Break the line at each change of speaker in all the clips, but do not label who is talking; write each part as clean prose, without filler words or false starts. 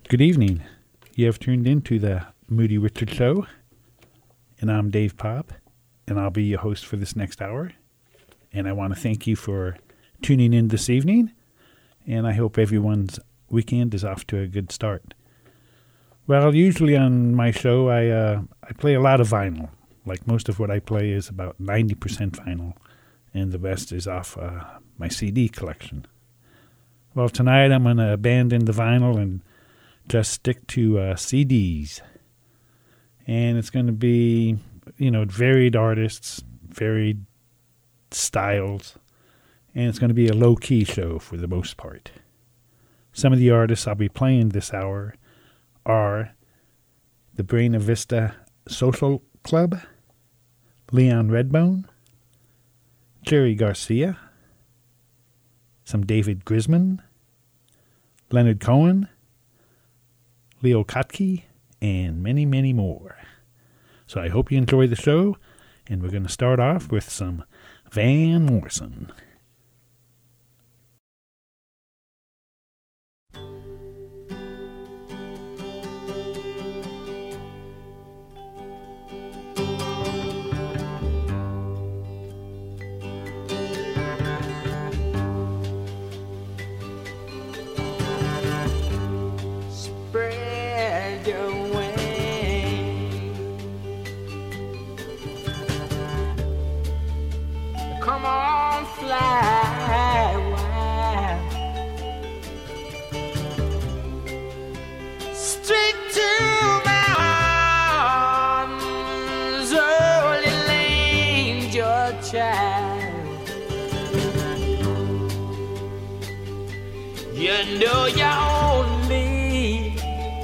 Good evening. You have tuned into the Moody Richard Show, and I'm Dave Pop, and I'll be your host for this next hour. And I want to thank you for tuning in this evening, and I hope everyone's weekend is off to a good start. Well, usually on my show, I play a lot of vinyl. Like most of what I play is about 90% vinyl, and the rest is off my CD collection. Well, tonight I'm going to abandon the vinyl and just stick to CDs. And it's going to be, varied artists, varied styles. And it's going to be a low-key show for the most part. Some of the artists I'll be playing this hour are the Buena Vista Social Club, Leon Redbone, Jerry Garcia, some David Grisman, Leonard Cohen, Leo Kottke, and many, many more. So I hope you enjoy the show, and we're going to start off with some Van Morrison.
You know you're only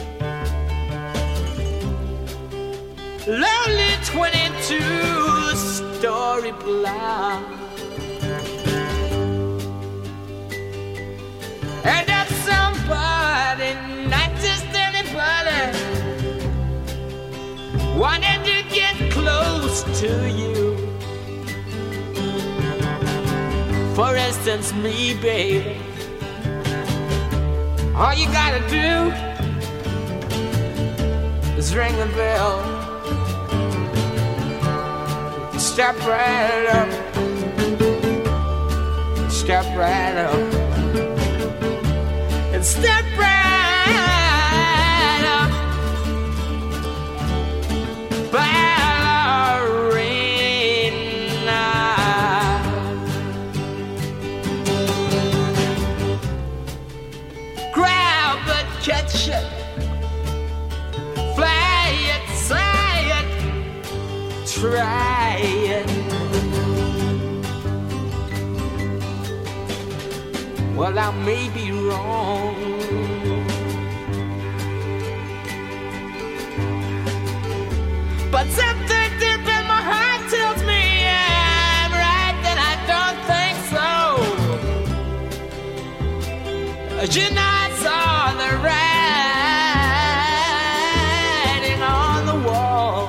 lonely 22-story block, and that somebody, not just anybody, wanted to get close to you. For instance, me, baby. All you gotta do is ring the bell. Step right up. Step right up. And step right up. Ballerina. Grab it, catch it. Fly it, say it. Try it. Well, I may be wrong, but something deep in my heart tells me I'm right, and I don't think so. You know, I saw the writing on the wall.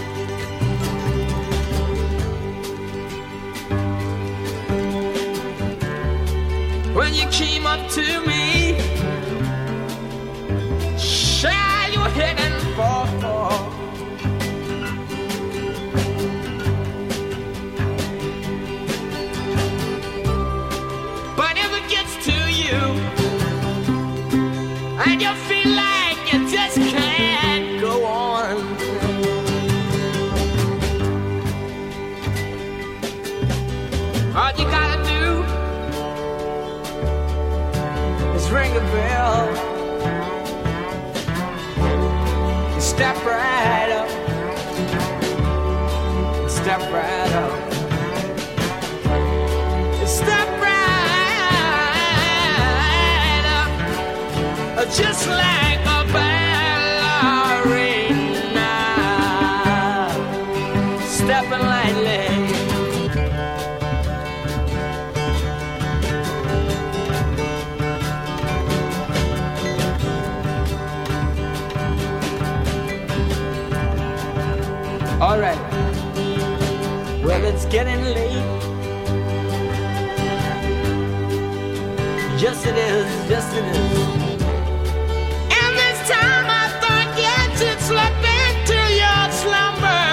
When you came up to me, shy you were heading for. But if it gets to you, and you feel like you just can't go on, all you gotta do is ring a bell. You step right up. You step right up. You step right up. Just like a ballerina, stepping lightly. All right. Well, it's getting late. Yes, it is. Yes, it is. And this time I thought yet you'd slip into your slumber,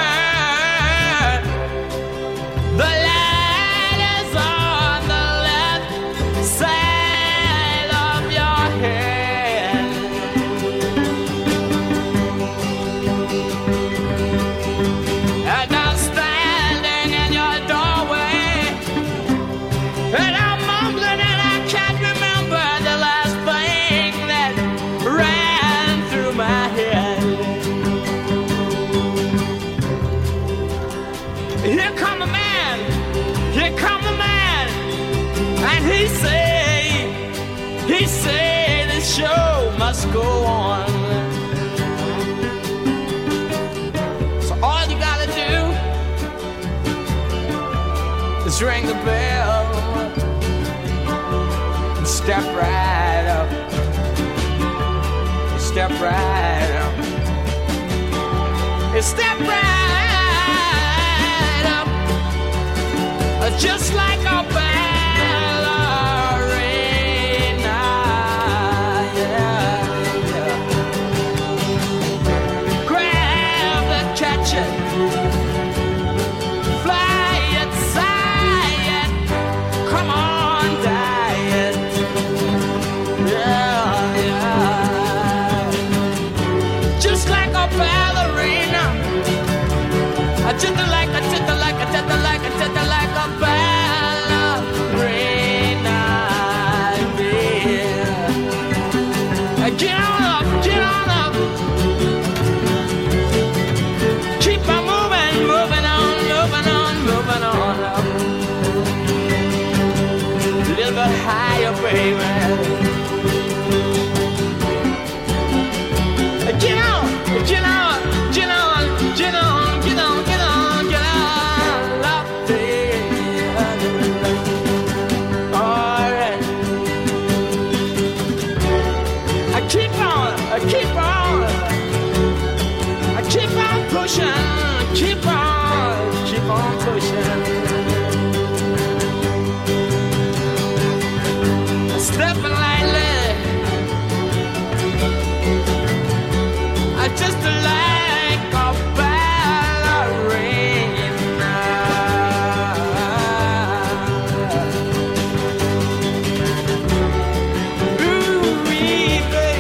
the light is on the left side of your head. And I'm standing in your doorway, and I'm mumbling and I can't remember the last thing that ran through my head. Here come a man, here come a man, and he say the show must go on. So all you gotta do is ring the bell and step right up. Step right up. You step right up. Just like a ballerina. Yeah, yeah. Grab it, catch it. Fly it, sigh it. Come on, die it. Yeah, yeah. Just like a ballerina. Just like a ballerina. Yeah. Get on up, get on up. Keep on moving, moving on, moving on, moving on up. A little bit higher, baby. Get on, get on, get on, get on, get on, get on, get on, up there. All right. I keep on, I keep on, I keep on pushing, keep on pushing. Stepping lightly. I just like a ballerina. Ooh, baby.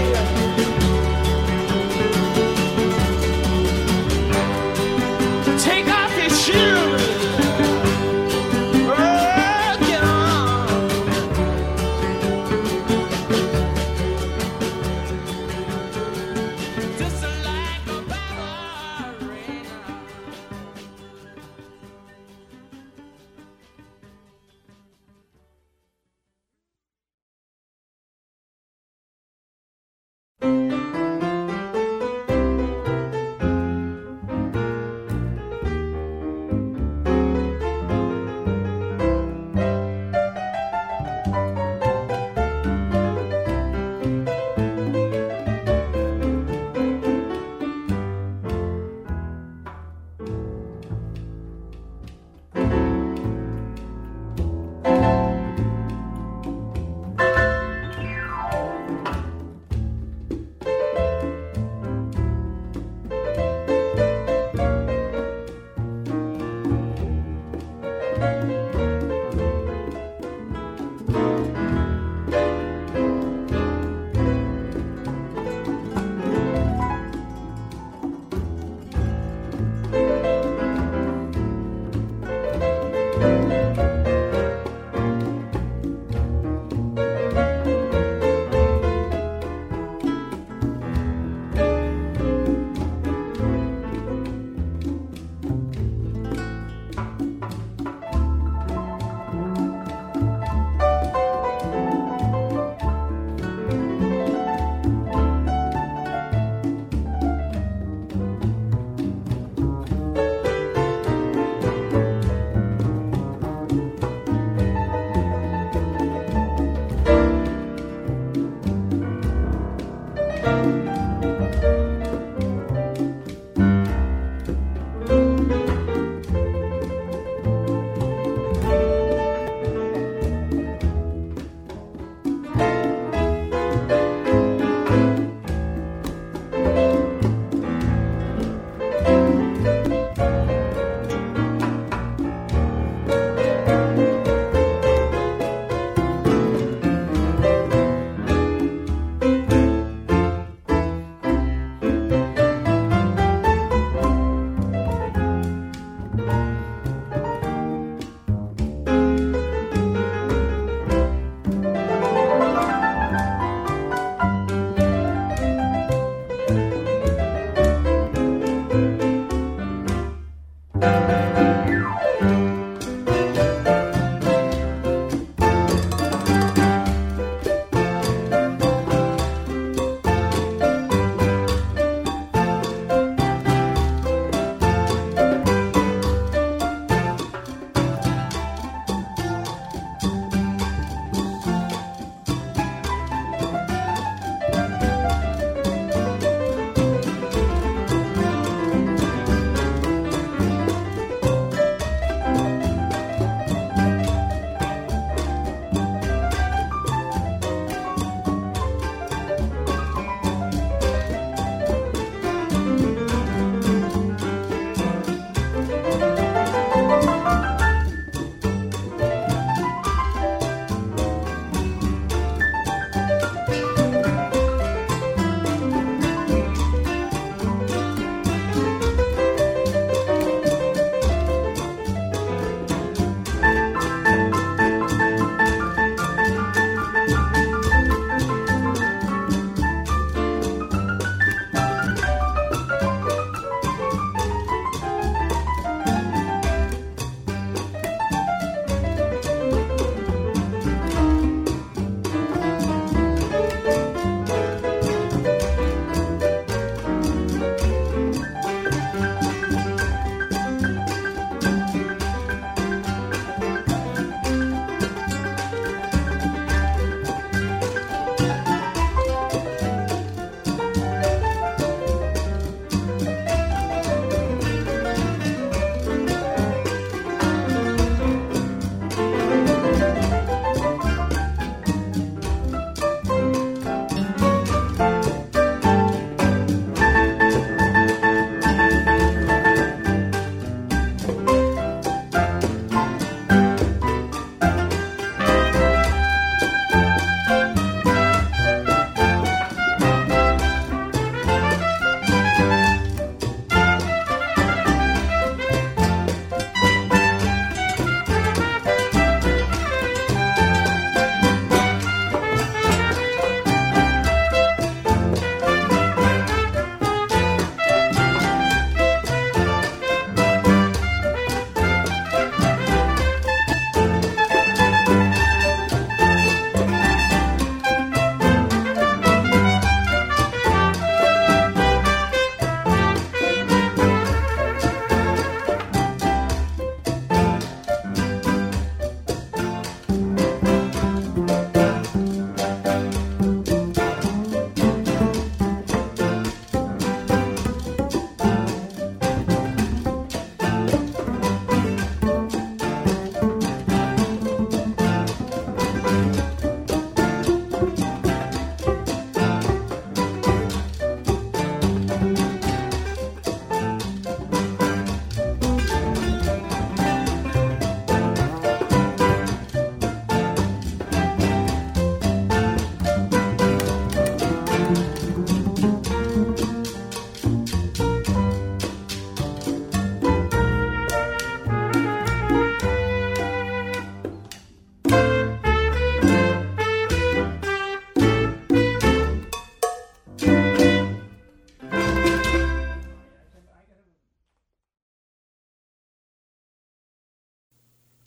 Take off your shoes. Oh, get on. Just like a ballerina.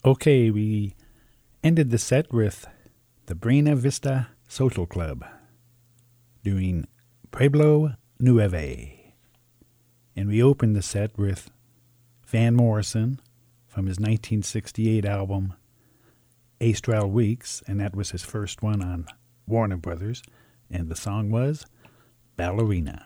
Okay, we ended the set with the Buena Vista Social Club doing Pueblo Nueve. And we opened the set with Van Morrison from his 1968 album Astral Weeks, and that was his first one on Warner Brothers, and the song was Ballerina.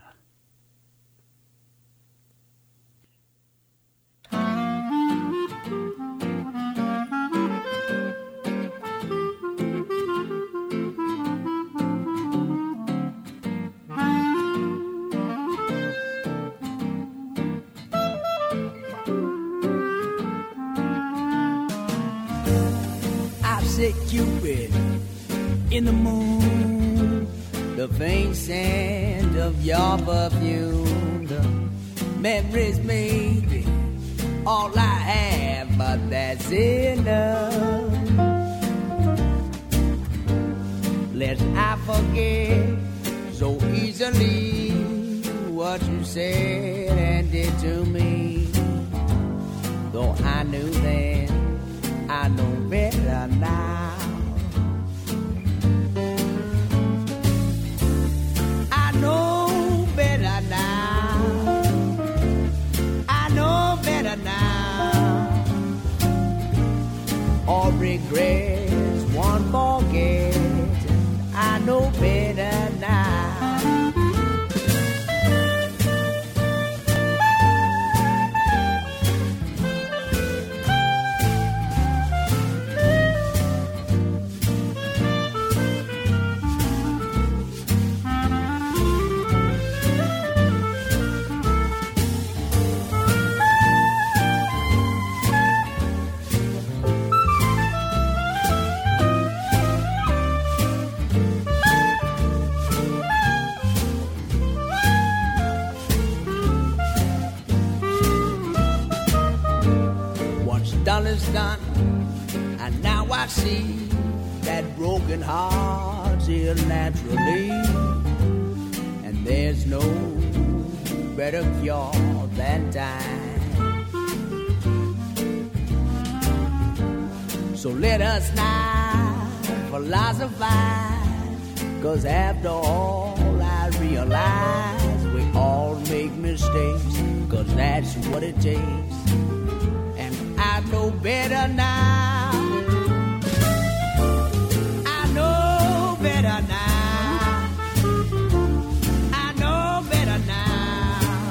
Cupid in the moon, the faint scent of your perfume, the memories may be all I have, but that's enough. Lest I forget so easily what you said and did to me, though I knew then, I know better now. I know better now. I know better now. All regrets won't forget. I know better now. Is done, and now I see that broken heart's ill naturally, and there's no better cure than time. So let us not philosophize, 'cause after all I realize we all make mistakes, 'cause that's what it takes. I know better now. I know better now. I know better now.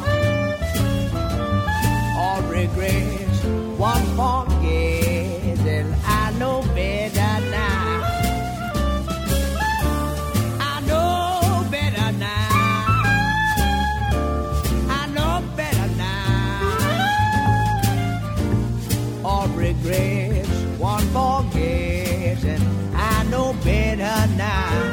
All regrets won't forget, and I know better now. I know better now. I know better now. All regrets won't forget, and I know better now.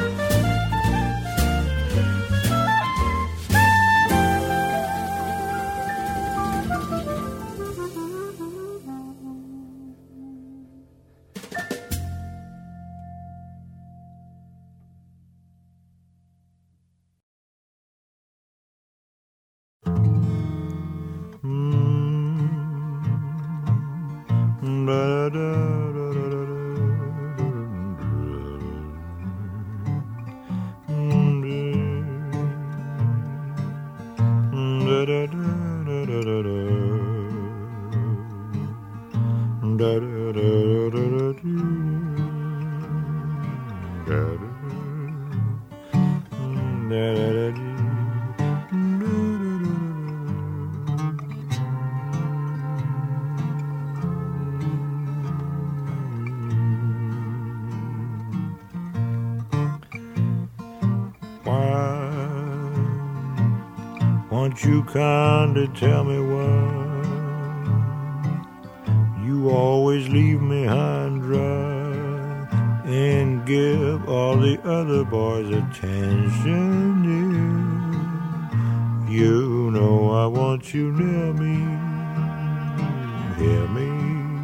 Won't you kindly tell me why you always leave me high and dry and give all the other boys attention? You know I want you near me, hear me.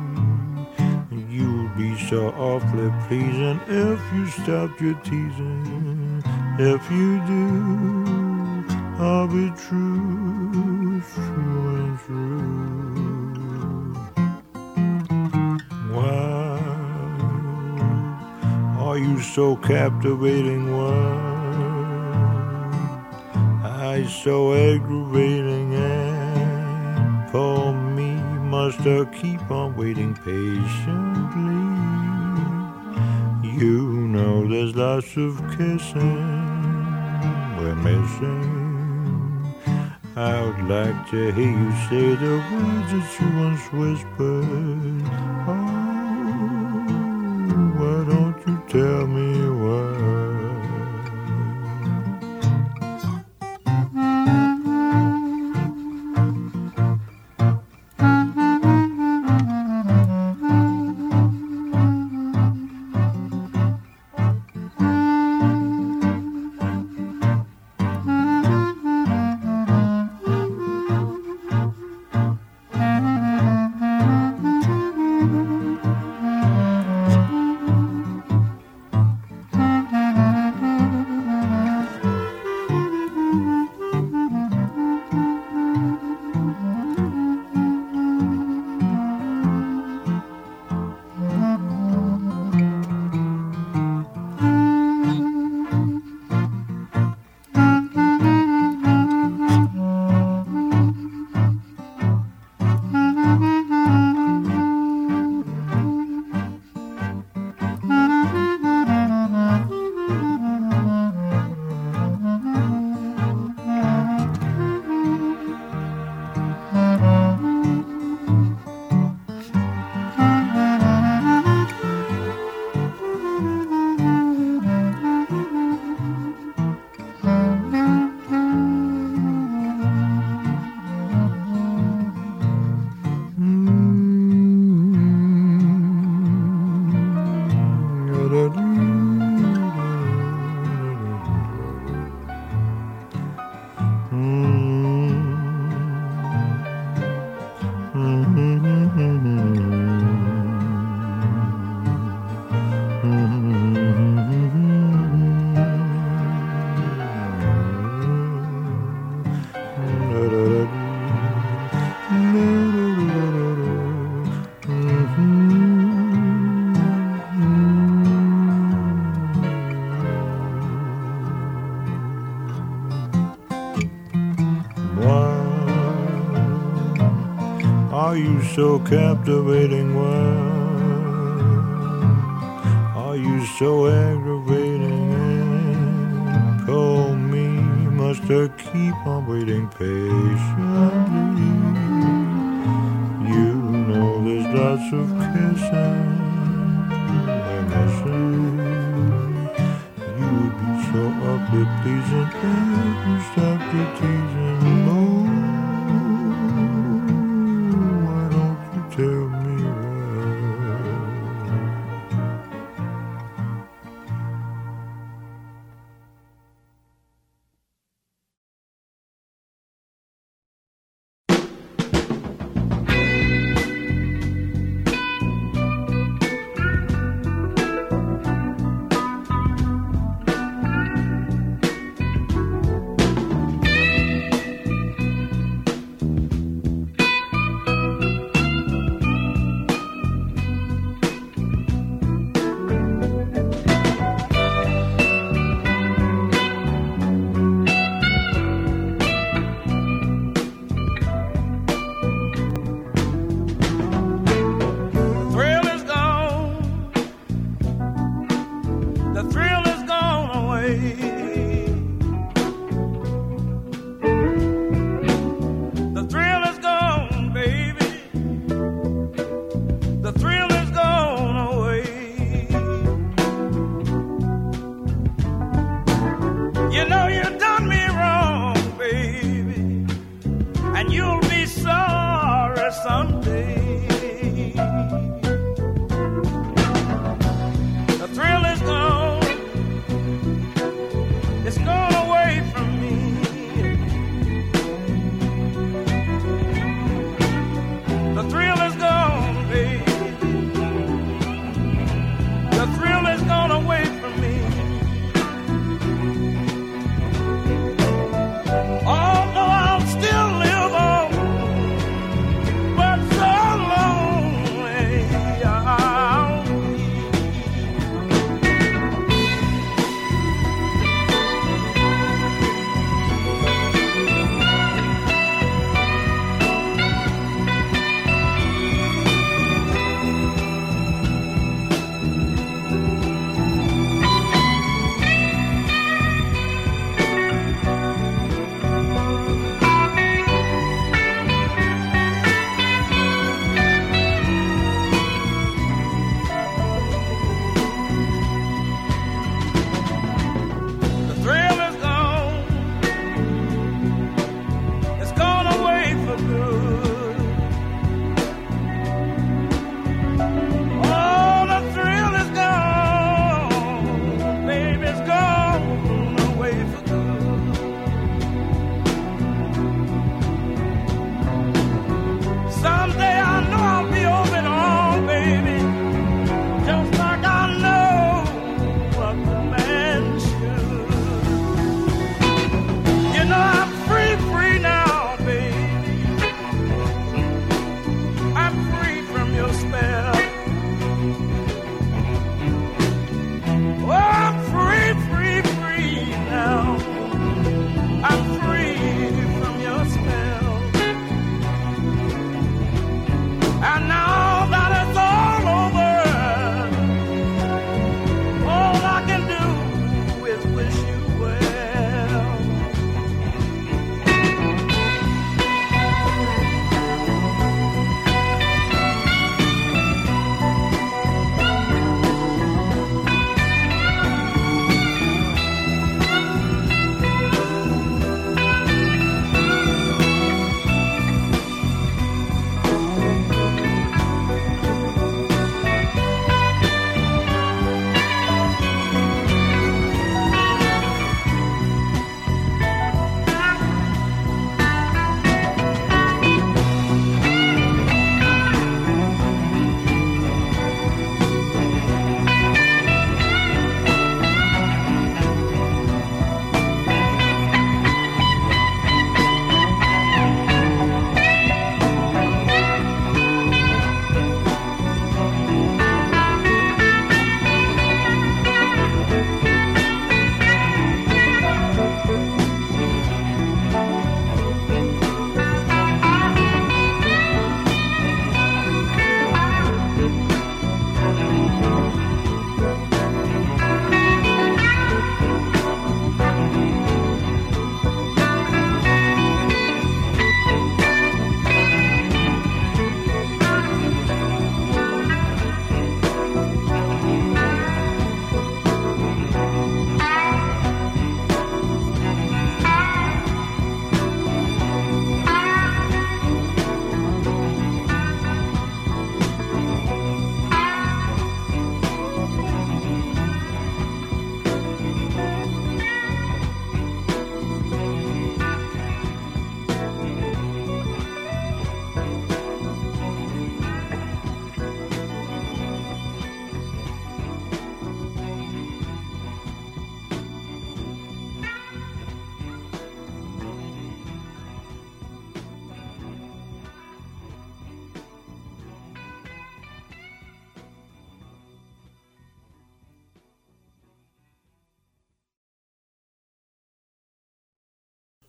You'd be so awfully pleasing if you stopped your teasing. If you do, I'll be true, true and true. Why you so captivating? Why are you so aggravating? And for me, must I keep on waiting patiently? You know there's lots of kissing we're missing. I would like to hear you say the words that you once whispered. Oh, why don't you tell me why? Are you so captivating? Why are you so aggravating? And call me, must I keep on waiting patiently? You know there's lots of kissing we're missing. You would be so ugly pleasing if you stopped your teasing. Oh, tell me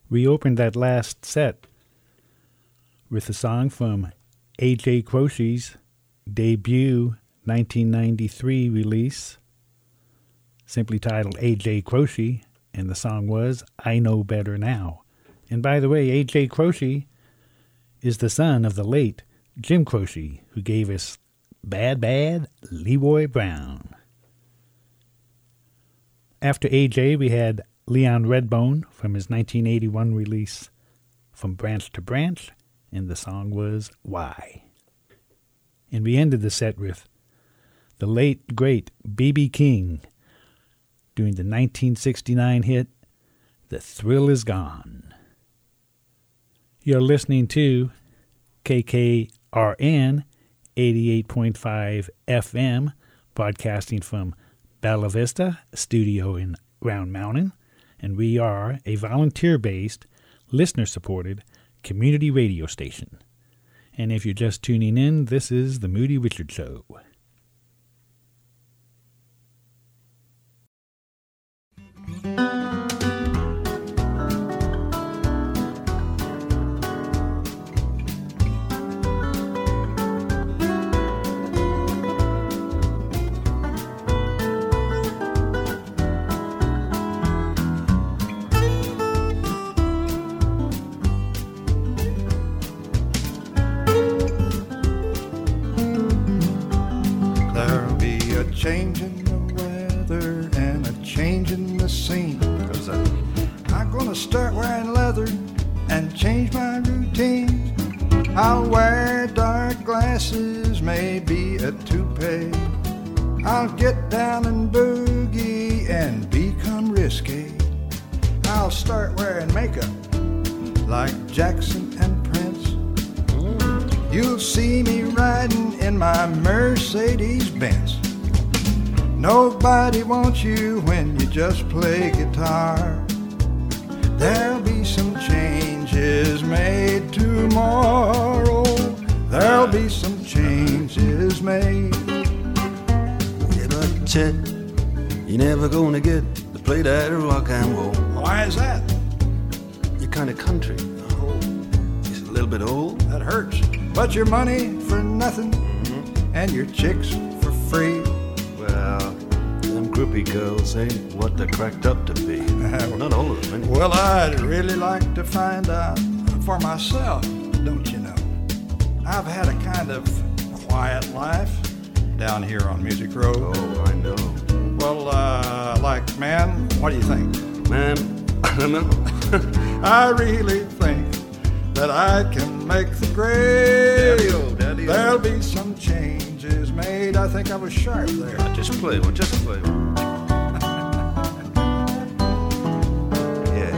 We opened that last set with a song from A.J. Croce's debut 1993 release, simply titled A.J. Croce, and the song was I Know Better Now. And by the way, A.J. Croce is the son of the late Jim Croce, who gave us Bad Bad Leroy Brown. After A.J., we had Leon Redbone from his 1981 release From Branch to Branch, and the song was Why. And we ended the set with the late, great B.B. King doing the 1969 hit The Thrill Is Gone. You're listening to KKRN 88.5 FM, broadcasting from Bella Vista Studio in Round Mountain, and we are a volunteer-based, listener-supported community radio station. And if you're just tuning in, this is The Moody Richard Show.
Change in the weather and a change in the scene, 'cause I'm gonna start wearing leather and change my routine. I'll wear dark glasses, maybe a toupee. I'll get down and boogie and become risque. I'll start wearing makeup like Jackson and Prince. You'll see me riding in my Mercedes-Benz. Nobody wants you when you just play guitar. There'll be some changes made tomorrow. There'll be some changes made.
Yeah, but Chet, you're never gonna get to play that rock and roll.
Why is that?
You're kind of country. Oh, just a little bit old.
That hurts. But your money for nothing, and your chicks for free.
Well, them groupie girls ain't what they're cracked up to be. Not all of them, anyway.
Well, I'd really like to find out for myself, don't you know? I've had a kind of quiet life down here on Music Road.
Oh, I know.
Well, man, what do you think?
Man, I don't know.
I really think that I can make the grade.
Daddy-o.
There'll be some changes made. I think I was sharp there.
Just play one, just play one. Yeah.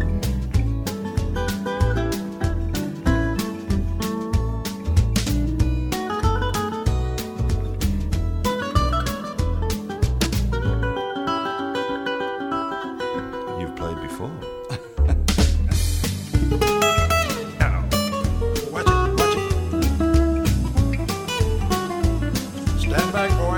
You've played before.
Watch it. Stand back, boy.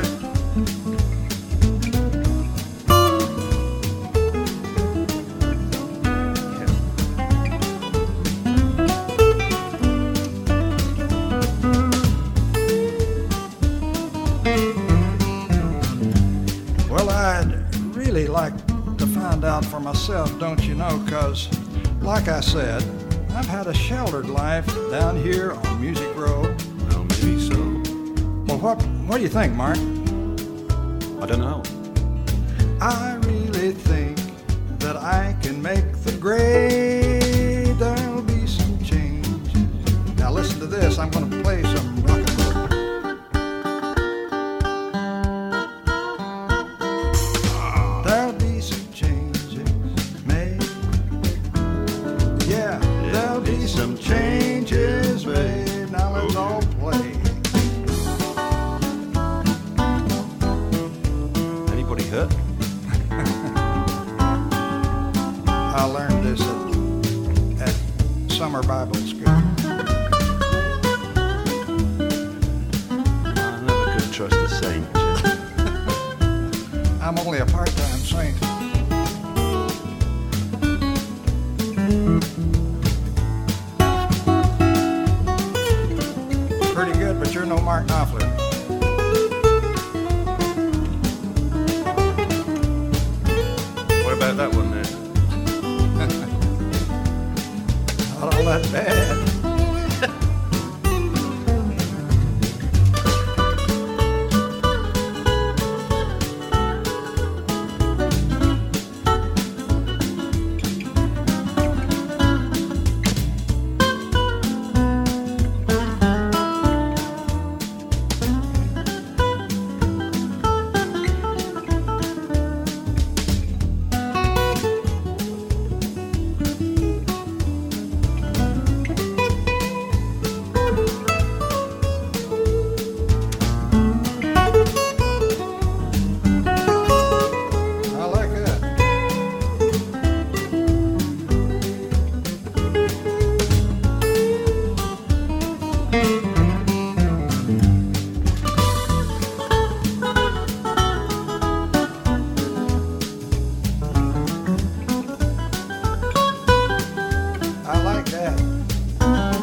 Well, I'd really like to find out for myself, don't you know, 'cause like I said, I've had a sheltered life down here on Music Road.
Well, maybe so.
Well, what do you think, Mark?
I don't know.
I really think that I can make the grade. There'll be some changes. Now listen to this. I'm going to play some rock and roll. There'll be some changes made. Yeah, there'll be some changes made. Now let's all play.
Anybody hurt?
I learned this at summer Bible school.
I never could trust a saint.
I'm only a part-time saint. that bad. I like that. I like that.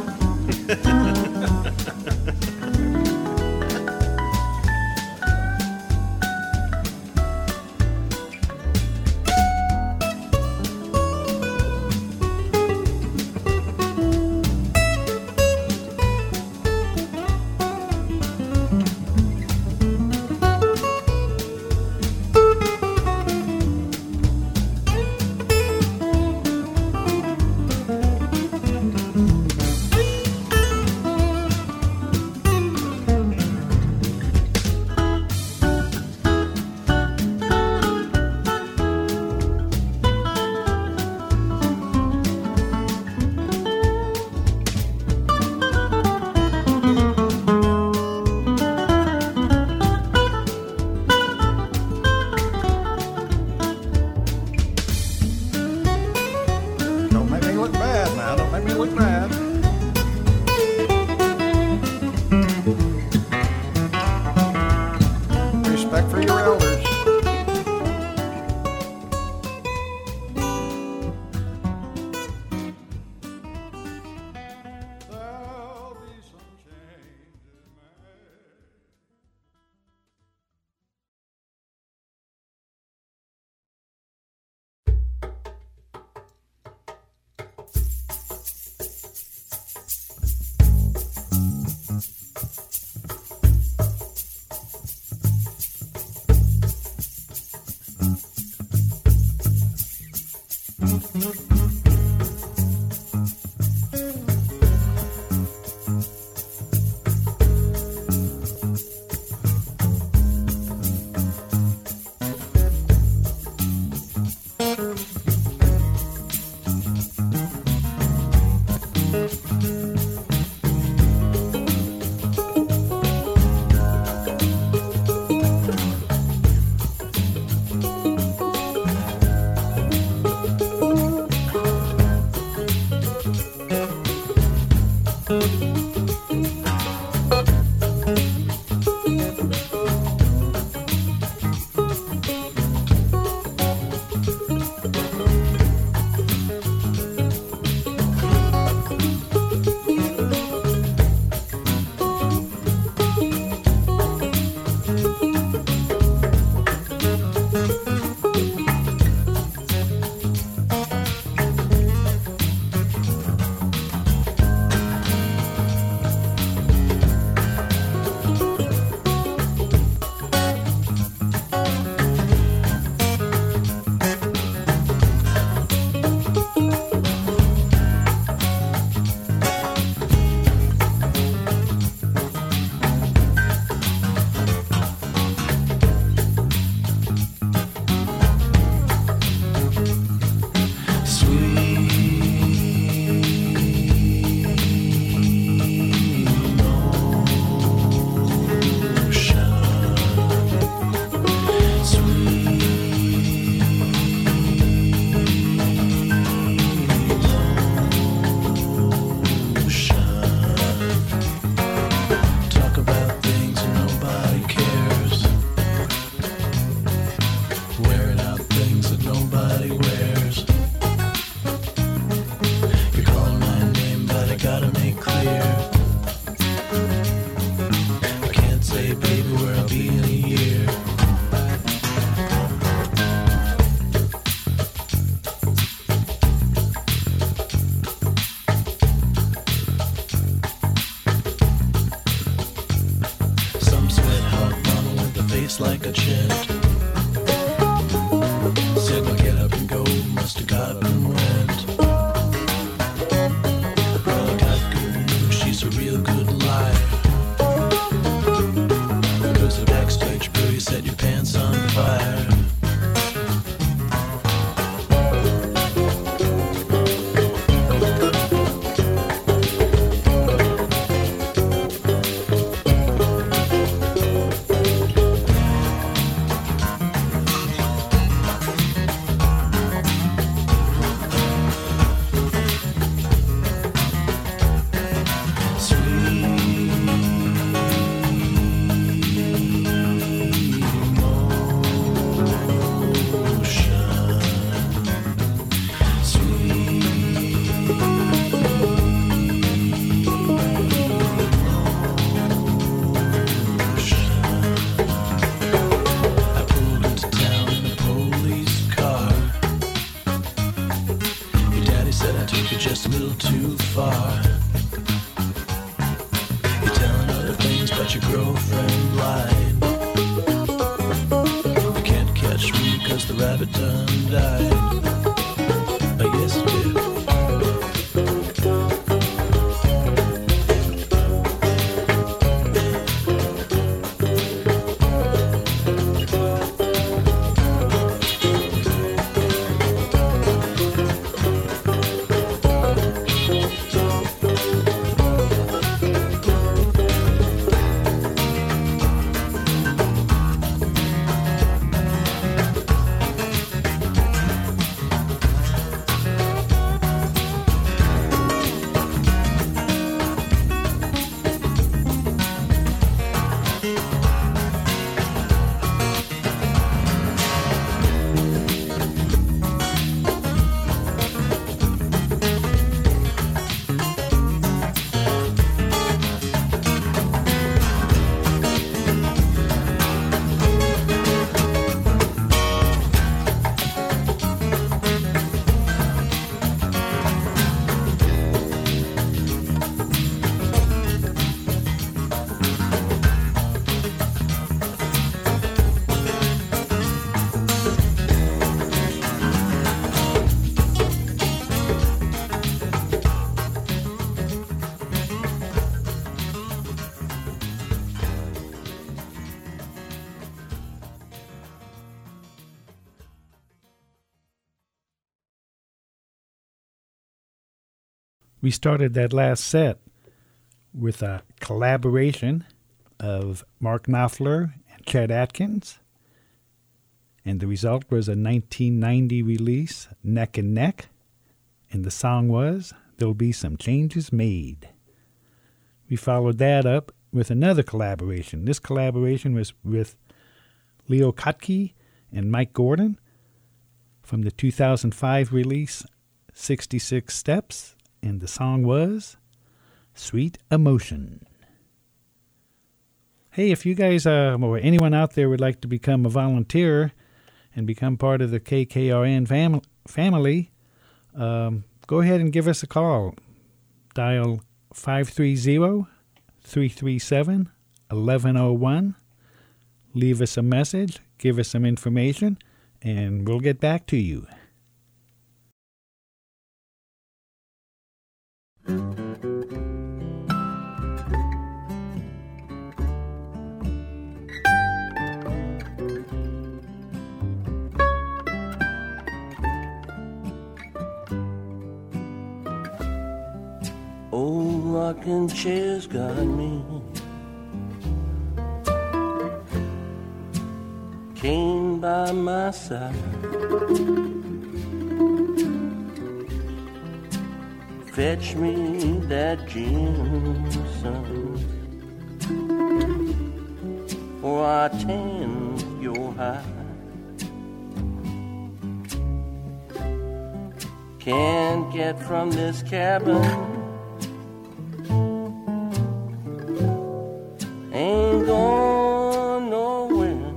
Don't make me look bad now. Don't make me look bad. Respect for your elders. There'll be some changes made.
I took it just a little too far. You're telling other things about your girlfriend blind. You can't catch me because the rabbit done died. I guess it did.
We started that last set with a collaboration of Mark Knopfler and Chet Atkins, and the result was a 1990 release, Neck and Neck, and the song was There'll Be Some Changes Made. We followed that up with another collaboration. This collaboration was with Leo Kottke and Mike Gordon from the 2005 release, 66 Steps, and the song was Sweet Emotion. Hey, if you guys or anyone out there would like to become a volunteer and become part of the KKRN family, go ahead and give us a call. Dial 530-337-1101. Leave us a message, give us some information, and we'll get back to you.
Old rocking chair's got me. Cane by my side. Fetch me that gin, son, or I tend your high. Can't get from this cabin, ain't going nowhere.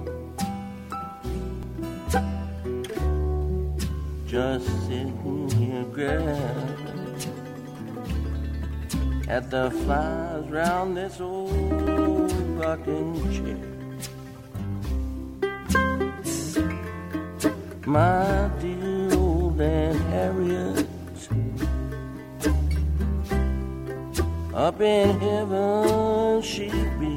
Just sitting here grabbing at the flies round this old rocking chair. My dear old Aunt Harriet, up in heaven she'd be,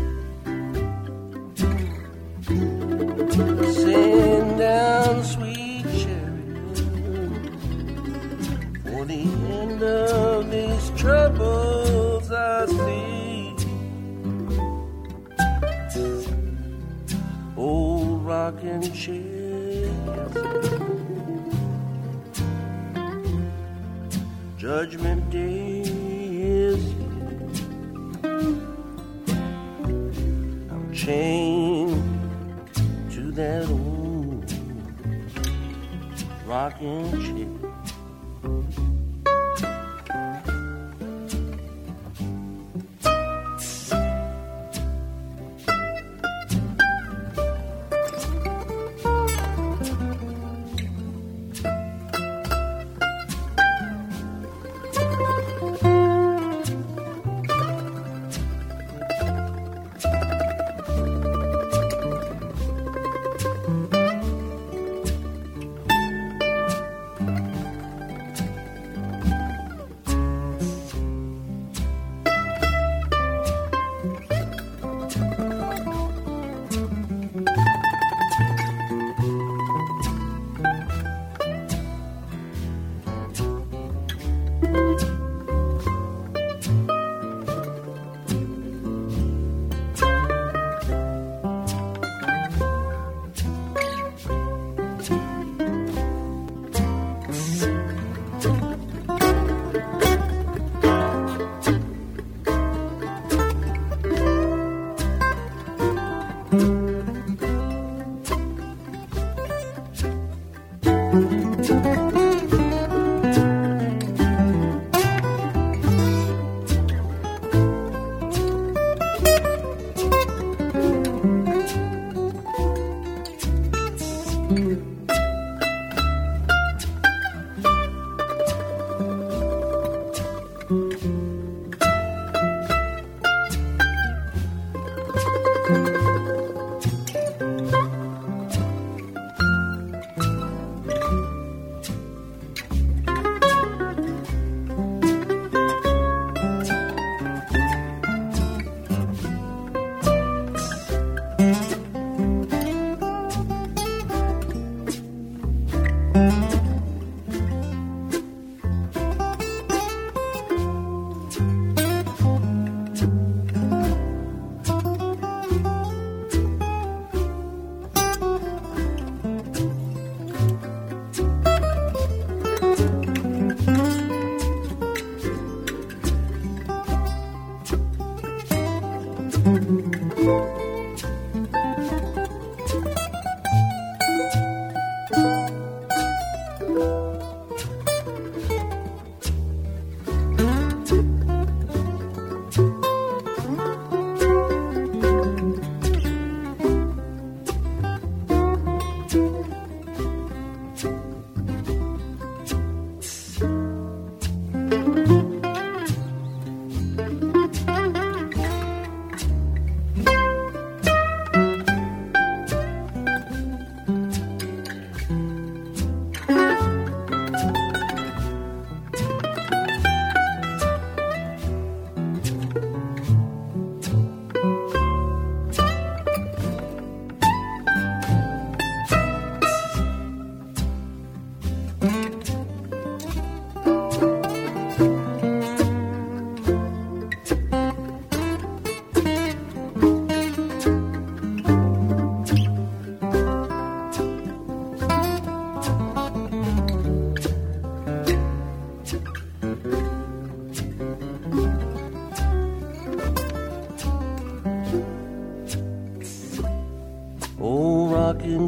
sing down sweet chariot for the end of these troubles I see. Old rocking chair, Judgment Day is here. I'm chained to that old rocking chair.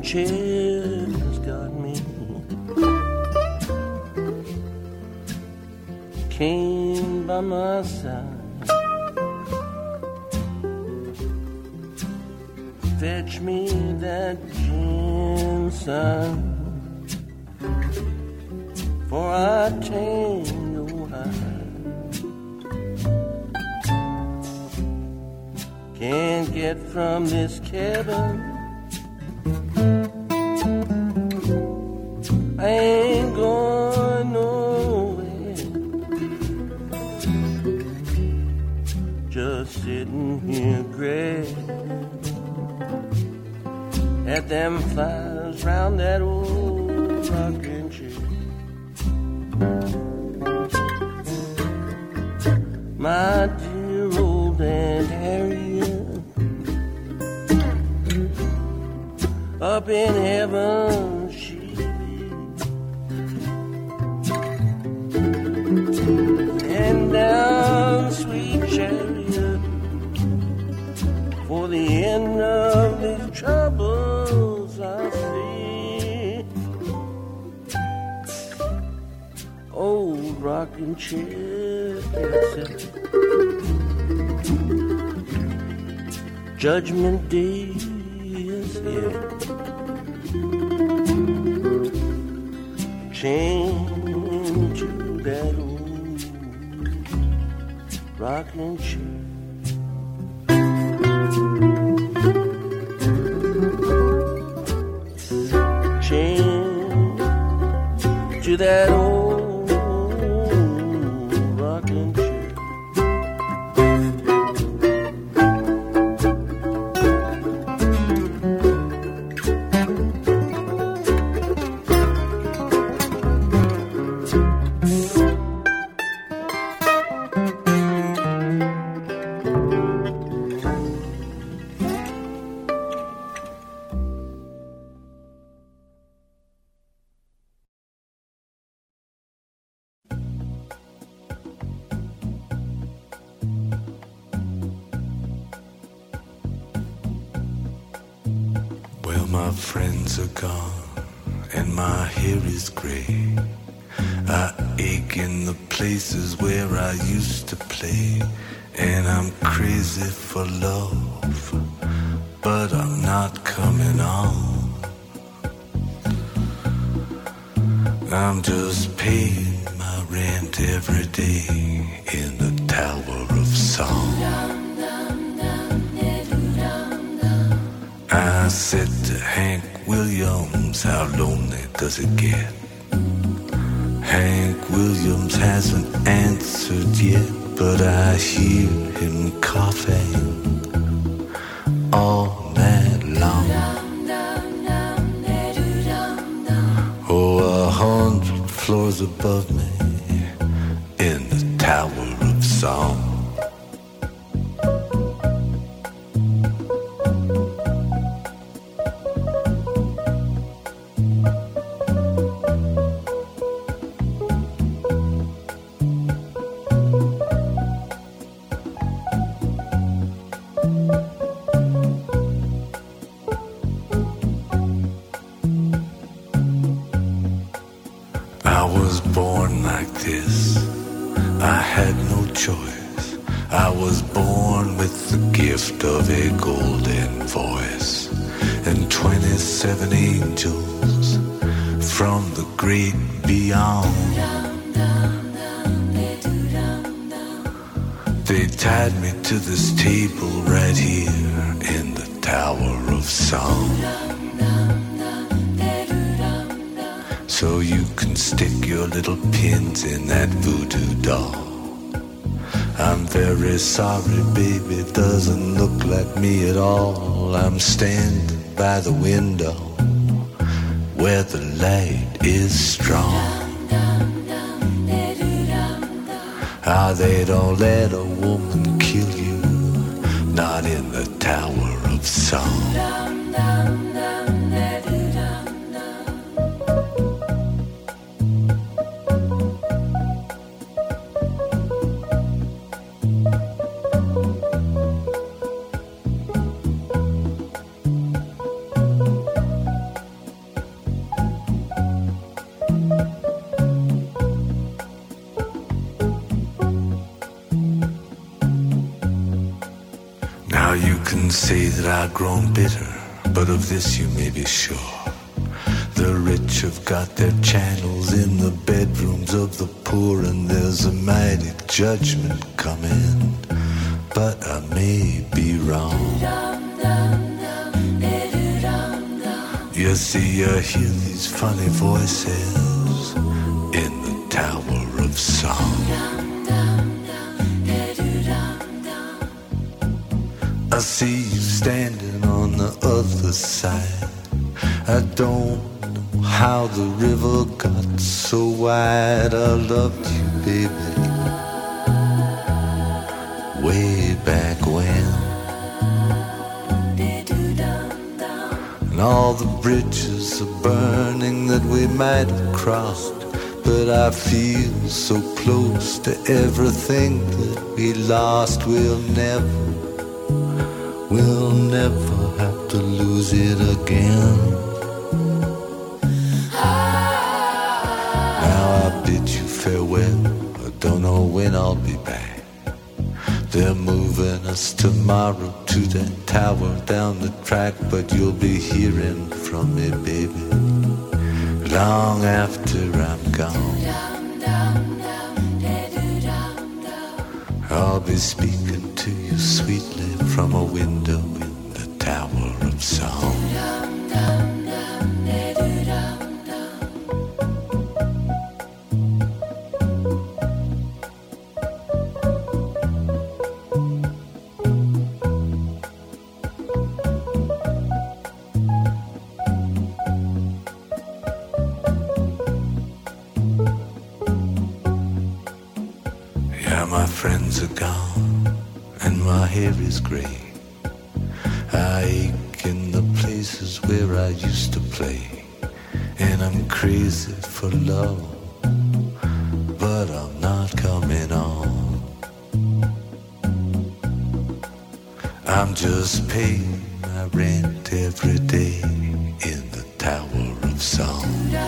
chair has got me. Came by my side, fetch me that ginseng, for I tame your hide. Can't get from this cabin, I ain't going nowhere. Just sitting here gray at them flies round that old rocking chair. My dear old Aunt Harriet, up in heaven she lives, and down sweet chariot for the end of these troubles I see. Old rocking chair, Judgment Day is here. Chained to that old rocking chair. Chained to that old rocking chair.
Well, my friends are gone and my hair is gray. I ache in the places where I used to play, and I'm crazy for love, but I'm not coming on. I'm just paying my rent every day in the Tower of Song. I said to Hank Williams, how lonely does it get? Hank Williams hasn't answered yet, but I hear him coughing all night long. Oh, 100 floors above me in the Tower of Song. I was born like this, I had no choice. I was born with the gift of a golden voice, and 27 angels from the great beyond. They tied me to this table right here in the Tower of Song, so you can stick your little pins in that voodoo doll. I'm very sorry, baby, it doesn't look like me at all. I'm standing by the window where the light is strong. Ah, they don't let a woman kill you, not in the Tower of Song.
can say that I've grown bitter, but of this you may be sure. The rich have got their channels in the bedrooms of the poor, and there's a mighty judgment coming, but I may be wrong. You see, you hear these funny voices in the Tower of Song. I see you standing on the other side. I don't know how the river got so wide. I loved you, baby, way back when. And all the bridges are burning that we might have crossed, but I feel so close to everything that we lost. We'll never have to lose it again. Now I bid you farewell, I don't know when I'll be back. They're moving us tomorrow to that tower down the track, but you'll be hearing from me, baby, long after I'm gone. I'll be speaking to you sweetly from a window in the Tower of Song. My friends are gone and my hair is grey. I ache in the places where I used to play, and I'm crazy for love, but I'm not coming on. I'm just paying my rent every day in the Tower of Song.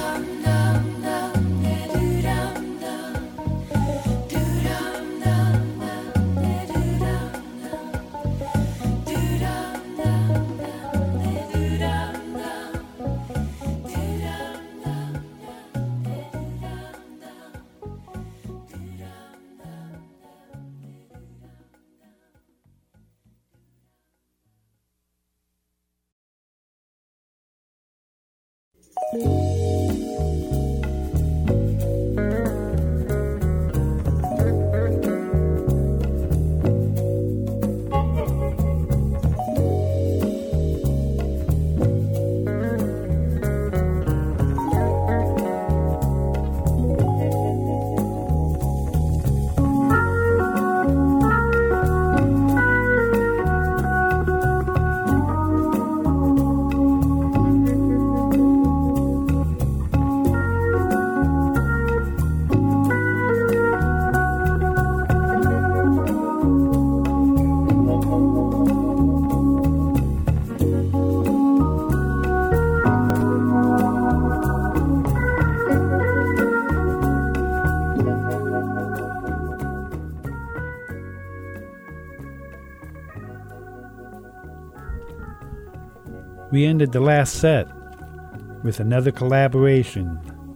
We ended the last set with another collaboration.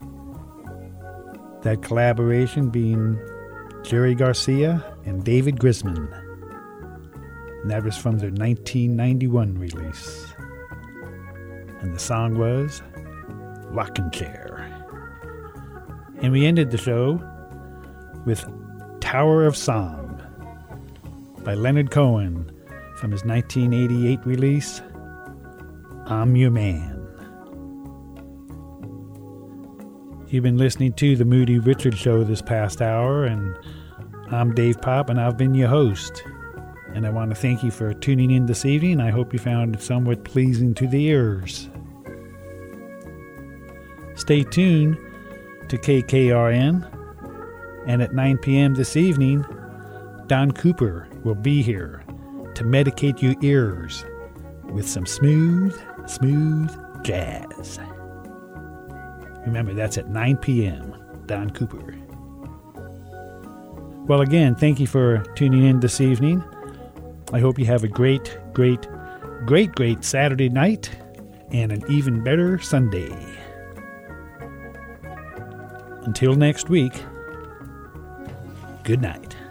That collaboration being Jerry Garcia and David Grisman. And that was from their 1991 release. And the song was Rockin' Chair. And we ended the show with Tower of Song by Leonard Cohen from his 1988 release, I'm Your Man. You've been listening to The Moody Richard Show this past hour, and I'm Dave Pop, and I've been your host. And I want to thank you for tuning in this evening. I hope you found it somewhat pleasing to the ears. Stay tuned to KKRN, and at 9 p.m. this evening, Don Cooper will be here to medicate your ears with some smooth jazz. Remember, that's at 9 p.m., Don I hope you have a great Saturday night and an even better Sunday. Until next week, good night.